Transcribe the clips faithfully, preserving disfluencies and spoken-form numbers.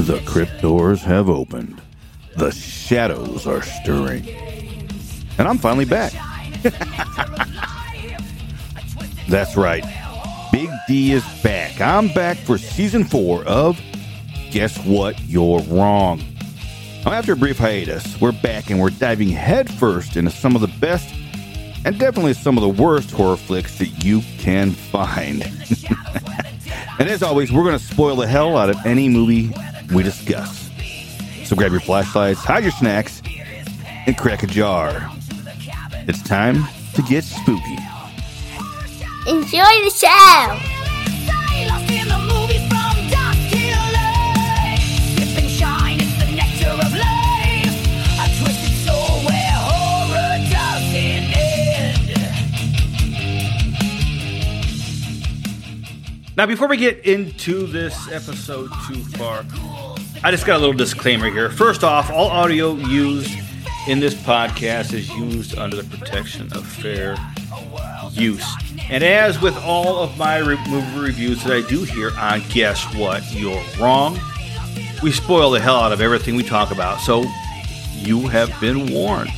The crypt doors have opened. The shadows are stirring. And I'm finally back. That's right. Big D is back. I'm back for season four of Guess What? You're Wrong. Now, after a brief hiatus, we're back and we're diving headfirst into some of the best and definitely some of the worst horror flicks that you can find. And as always, we're going to spoil the hell out of any movie we discuss. So grab your flashlights, hide your snacks, and crack a jar. It's time to get spooky. Enjoy the show! Now, before we get into this episode too far, I just got a little disclaimer here. First off, all audio used in this podcast is used under the protection of fair use. And as with all of my re- movie reviews that I do here on Guess What? You're Wrong, we spoil the hell out of everything we talk about, so you have been warned.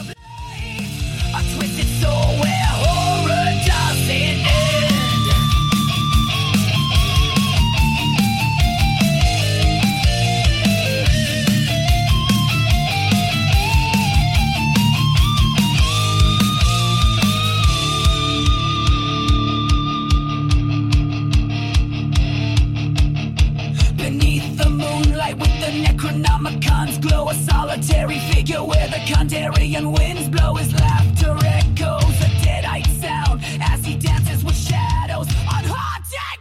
Glow, a solitary figure where the Kandarian winds blow. His laughter echoes a deadite sound as he dances with shadows on haunted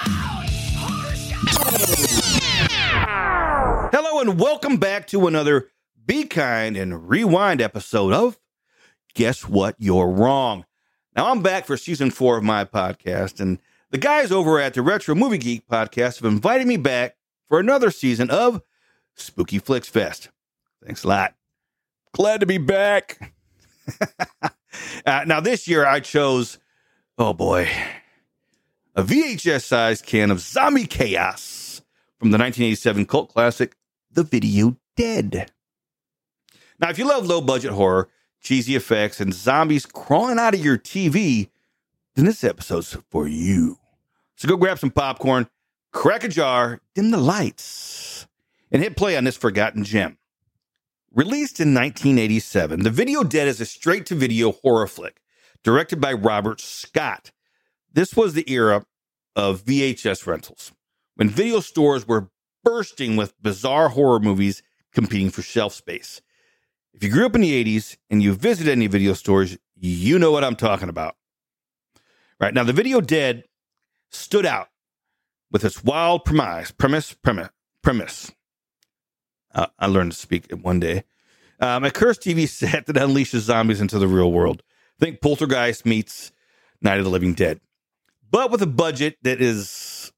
ground. Hello and welcome back to another Be Kind and Rewind episode of Guess What? You're Wrong. Now I'm back for season four of my podcast, and the guys over at the Retro Movie Geek podcast have invited me back for another season of Spooky Flicks Fest. Thanks a lot. Glad to be back. uh, now, this year I chose, oh boy, a V H S-sized can of zombie chaos from the nineteen eighty-seven cult classic, The Video Dead. Now, if you love low-budget horror, cheesy effects, and zombies crawling out of your T V, then this episode's for you. So go grab some popcorn, crack a jar, dim the lights, and hit play on this forgotten gem. Released in nineteen eighty-seven, The Video Dead is a straight-to-video horror flick directed by Robert Scott. This was the era of V H S rentals, when video stores were bursting with bizarre horror movies competing for shelf space. If you grew up in the eighties and you visited any video stores, you know what I'm talking about. Right, now, The Video Dead stood out with its wild premise, premise, premise, premise. Uh, I learned to speak it one day. Um, a cursed T V set that unleashes zombies into the real world. Think Poltergeist meets Night of the Living Dead. But with a budget that is,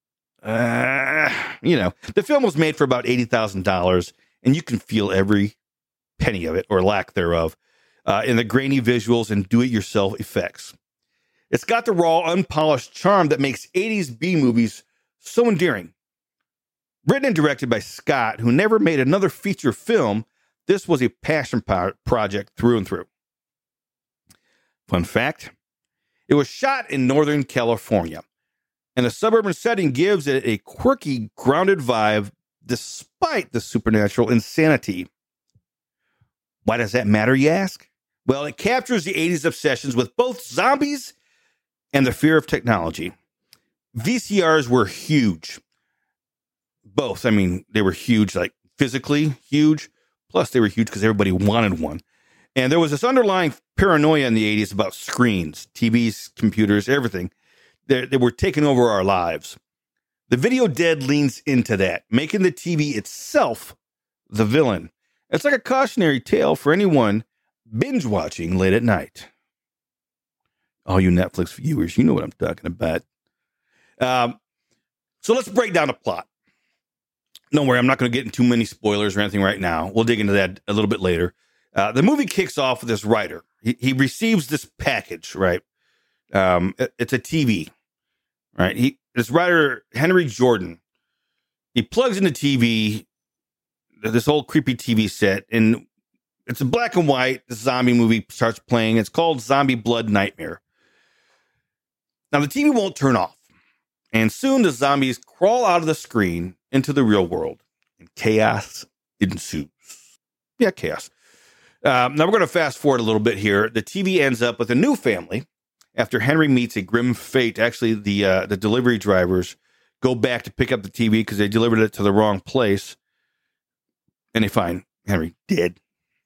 uh, you know, the film was made for about eighty thousand dollars, and you can feel every penny of it, or lack thereof, uh, in the grainy visuals and do-it-yourself effects. It's got the raw, unpolished charm that makes eighties B-movies so endearing. Written and directed by Scott, who never made another feature film, this was a passion project through and through. Fun fact, it was shot in Northern California, and the suburban setting gives it a quirky, grounded vibe despite the supernatural insanity. Why does that matter, you ask? Well, it captures the eighties obsessions with both zombies and the fear of technology. V C Rs were huge. Both. I mean, they were huge, like physically huge. Plus, they were huge because everybody wanted one. And there was this underlying paranoia in the eighties about screens, T Vs, computers, everything. They, they were taking over our lives. The Video Dead leans into that, making the T V itself the villain. It's like a cautionary tale for anyone binge watching late at night. All you Netflix viewers, you know what I'm talking about. Um, so let's break down the plot. Don't worry, I'm not going to get into too many spoilers or anything right now. We'll dig into that a little bit later. Uh, the movie kicks off with this writer. He, he receives this package, right? Um, it, it's a T V, right? He, this writer, Henry Jordan, he plugs in the T V, this old creepy T V set, and it's a black and white zombie movie starts playing. It's called Zombie Blood Nightmare. Now, the T V won't turn off, and soon the zombies crawl out of the screen into the real world, and chaos ensues. Yeah, chaos. Um, now, we're going to fast forward a little bit here. The T V ends up with a new family after Henry meets a grim fate. Actually, the uh, the delivery drivers go back to pick up the T V because they delivered it to the wrong place, and they find Henry dead.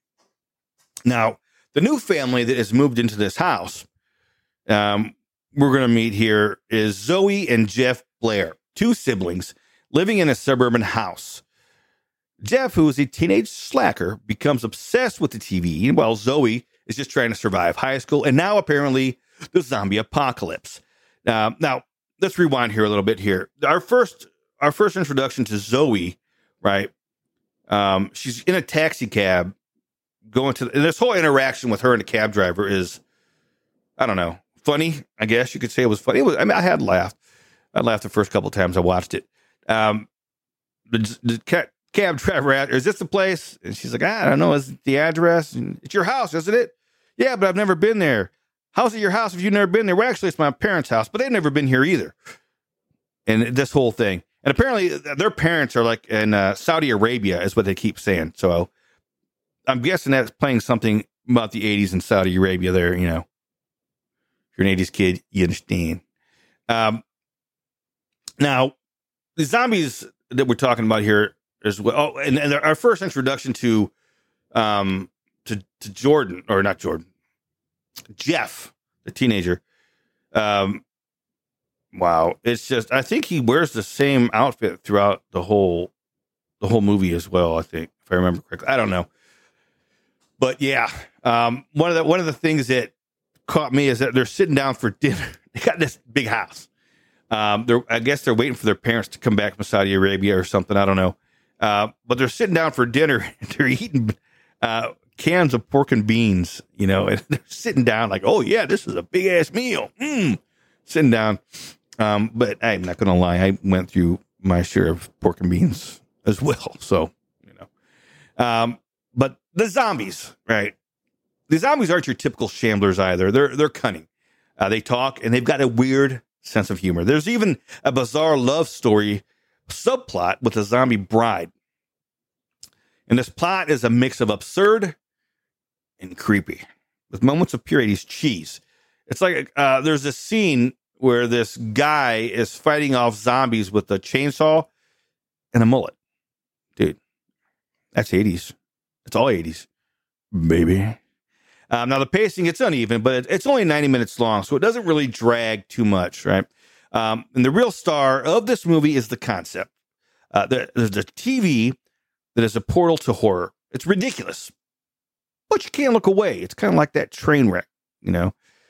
Now, the new family that has moved into this house, um, we're going to meet here is Zoe and Jeff Blair, two siblings living in a suburban house. Jeff, who is a teenage slacker, becomes obsessed with the T V, while Zoe is just trying to survive high school and now apparently the zombie apocalypse. Uh, now, let's rewind here a little bit here. Our first, our first introduction to Zoe, right? Um, she's in a taxi cab going to, and this whole interaction with her and the cab driver is, I don't know, funny. I guess you could say it was funny. It was, I mean, I had laughed. I laughed the first couple of times I watched it. Um, the, the ca- cab driver asked, "Is this the place?" And she's like, "I don't know. Is it the address? And it's your house, isn't it?" "Yeah, but I've never been there." "How's it your house if you've never been there?" "Well, actually, it's my parents' house, but they've never been here either." And this whole thing. And apparently their parents are like in uh, Saudi Arabia is what they keep saying. So I'm guessing that's playing something about the eighties in Saudi Arabia there, you know. If you're an eighties kid, you understand. Um, now, the zombies that we're talking about here as well. Oh, and, and our first introduction to, um, to to Jordan, or not Jordan, Jeff, the teenager. Um, wow, it's just I think he wears the same outfit throughout the whole the whole movie as well. I think, if I remember correctly. I don't know, but yeah, um, one of the one of the things that caught me is that they're sitting down for dinner. They got this big house. Um, they're, I guess they're waiting for their parents to come back from Saudi Arabia or something. I don't know. Uh, but they're sitting down for dinner. And they're eating uh, cans of pork and beans, you know, and they're sitting down like, "Oh, yeah, this is a big ass meal." Mm. Sitting down. Um, but I'm not going to lie. I went through my share of pork and beans as well. So, you know, um, but the zombies, right? The zombies aren't your typical shamblers either. They're, they're cunning. Uh, they talk and they've got a weird sense of humor. There's even a bizarre love story subplot with a zombie bride. And this plot is a mix of absurd and creepy with moments of pure eighties cheese. It's like uh, there's this scene where this guy is fighting off zombies with a chainsaw and a mullet. Dude, that's eighties. It's all eighties, baby. Um, now, the pacing, it's uneven, but it, it's only ninety minutes long, so it doesn't really drag too much, right? Um, and the real star of this movie is the concept. Uh, there, there's a T V that is a portal to horror. It's ridiculous, but you can't look away. It's kind of like that train wreck, you know?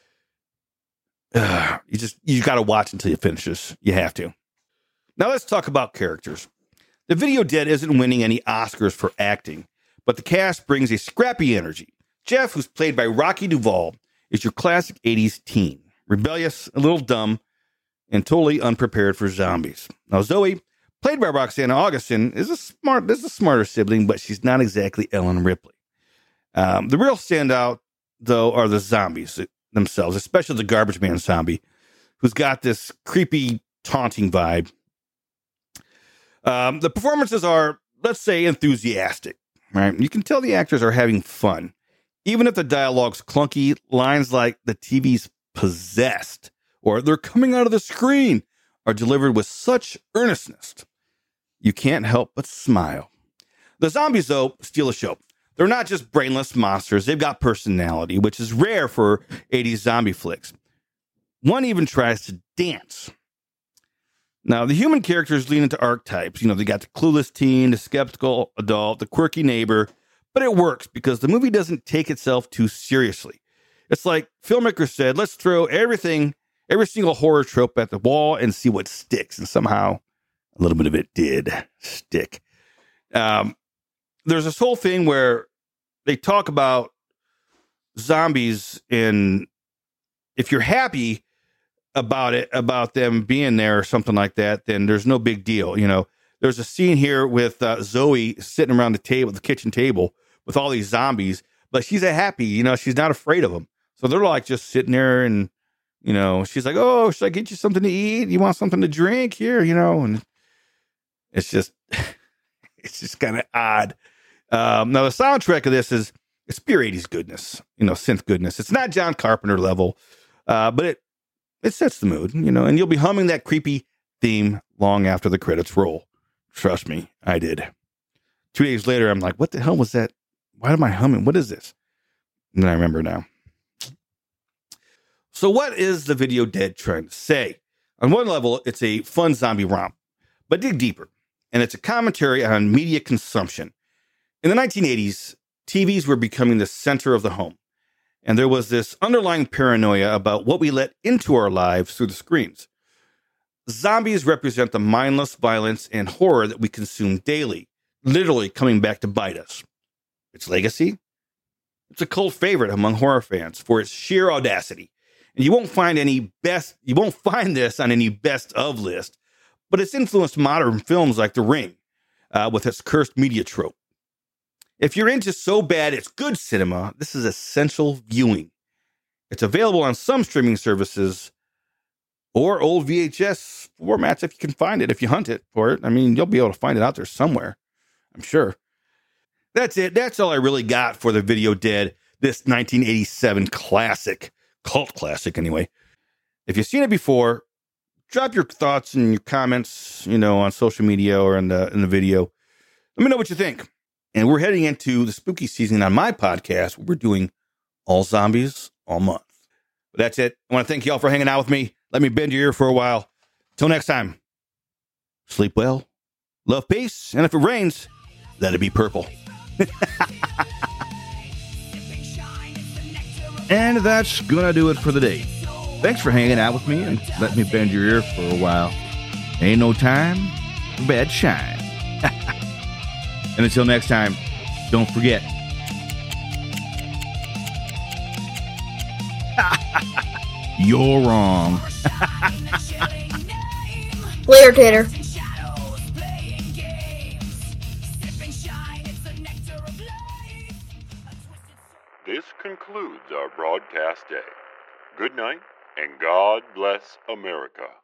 Uh, you just, you got to watch until you finish this. You have to. Now, let's talk about characters. The Video Dead isn't winning any Oscars for acting, but the cast brings a scrappy energy. Jeff, who's played by Rocky Duvall, is your classic eighties teen. Rebellious, a little dumb, and totally unprepared for zombies. Now, Zoe, played by Roxana Augustin, is a smart, is a smarter sibling, but she's not exactly Ellen Ripley. Um, the real standout, though, are the zombies themselves, especially the Garbage Man zombie, who's got this creepy, taunting vibe. Um, the performances are, let's say, enthusiastic, right? You can tell the actors are having fun. Even if the dialogue's clunky, lines like "the T V's possessed" or "they're coming out of the screen" are delivered with such earnestness, you can't help but smile. The zombies, though, steal the show. They're not just brainless monsters. They've got personality, which is rare for eighties zombie flicks. One even tries to dance. Now, the human characters lean into archetypes. You know, they got the clueless teen, the skeptical adult, the quirky neighbor. But it works because the movie doesn't take itself too seriously. It's like filmmakers said, let's throw everything, every single horror trope at the wall and see what sticks. And somehow a little bit of it did stick. Um, there's this whole thing where they talk about zombies, and if you're happy about it, about them being there or something like that, then there's no big deal. You know, there's a scene here with uh, Zoe sitting around the table, the kitchen table, with all these zombies, but she's a happy, you know, she's not afraid of them. So they're like just sitting there, and, you know, she's like, oh, should I get you something to eat? You want something to drink here, you know? And it's just, it's just kind of odd. Um, now the soundtrack of this is, it's pure eighties goodness, you know, synth goodness. It's not John Carpenter level, uh, but it, it sets the mood, you know, and you'll be humming that creepy theme long after the credits roll. Trust me, I did. Two days later, I'm like, what the hell was that? Why am I humming? What is this? And then I remember now. So what is the Video Dead trying to say? On one level, it's a fun zombie romp, but dig deeper. And it's a commentary on media consumption. In the nineteen eighties, T Vs were becoming the center of the home. And there was this underlying paranoia about what we let into our lives through the screens. Zombies represent the mindless violence and horror that we consume daily, literally coming back to bite us. Its legacy? It's a cult favorite among horror fans for its sheer audacity. And you won't find any best, you won't find this on any best of list, but it's influenced modern films like The Ring, uh, with its cursed media trope. If you're into so bad it's good cinema, this is essential viewing. It's available on some streaming services or old V H S formats if you can find it, if you hunt it for it. I mean, you'll be able to find it out there somewhere, I'm sure. That's it. That's all I really got for the Video Dead, this nineteen eighty-seven classic, cult classic anyway. If you've seen it before, drop your thoughts and your comments, you know, on social media or in the in the video. Let me know what you think. And we're heading into the spooky season on my podcast, where we're doing all zombies all month. But that's it. I want to thank you all for hanging out with me. Let me bend your ear for a while. Till next time, sleep well, love peace, and if it rains, let it be purple. And that's gonna do it for the day. Thanks for hanging out with me and let me bend your ear for a while. Ain't no time for bad shine. And until next time, don't forget. You're wrong. Later, Tater. This concludes our broadcast day. Good night, and God bless America.